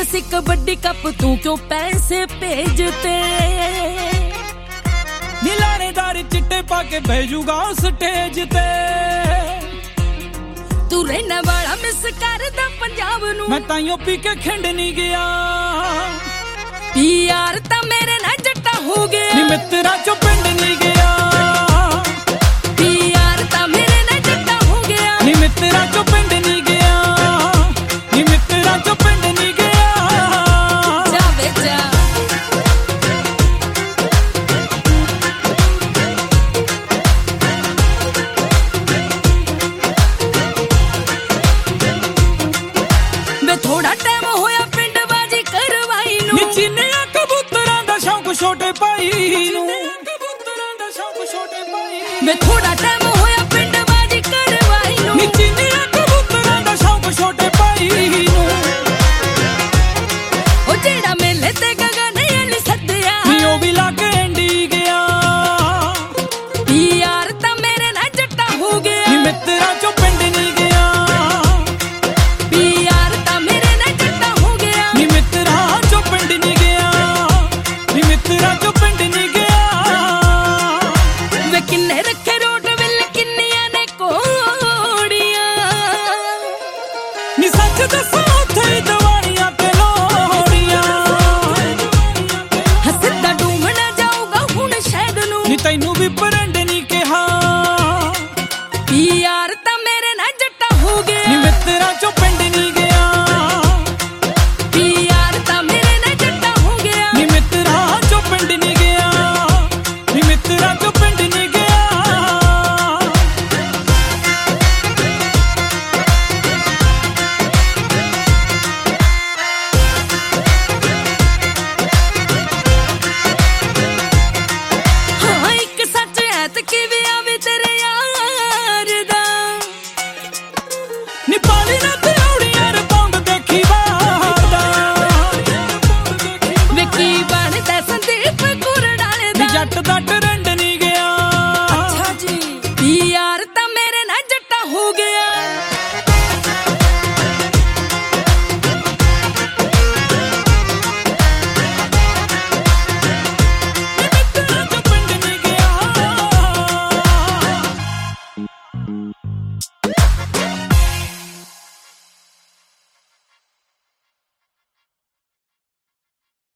सी kabaddi cup तू क्यों पैसे भेजते नीलानेदार चिट्टे पाके भेजूगा स्टेज ते तू रहने वाला मिस करदा पंजाब नू मैं ताइयों पी के खिंड नहीं गया यार ता मेरे ना जट्टा हो गया नी मित्रा चो पिंड नहीं गया यार ता मेरे ना जट्टा हो गया नी मित्रा चो पिंड नहीं गया नी मित्रा चो पिंड नहीं गया जा बेचा वे थोड़ा टाइम होया पिंड बाजी करवाई नू निचिनिया कबूतरां दा शौक छोटे पाई नू वे थोड़ा टाइम होया पिंड बाजी करवाई नू निचिनिया कबूतरां दा शौक छोटे पाई नू ओ जेड़ा मेले ते गगन अली सदया नी ओ भी लाके एंडी गया यार ता मेरे ना जट्टा हो गया नी मित्रा चो पिंड नहीं गया यार ता मेरे ना जट्टा हो गया नी मित्रा चो पिंड नहीं गया नी मित्रा चो पिंड नहीं गया वे किन्ने रखे रोट विल किन्नियां ने कोड़ियां नी सच दसो थे दवारियां ते लोड़ियां हसदा डूमना जाऊगा हुण शहद नू नी तैनू भी परंड नहीं कहा यार ता मेरे ना जट्टा हो गया नी मित्रा चो पिंड नहीं गया यार ता मेरे ना जट्टा हो गया नी मित्रा चो पिंड नहीं गया नी मित्रा चो पिंड नहीं गया हाँ एक सच है ते किवे आवे तेरे यार दा नी पाली ना ते औड़ियां रपौंद देखी वादा वे की बनदा संदीप गुरडाले नी दा जट दा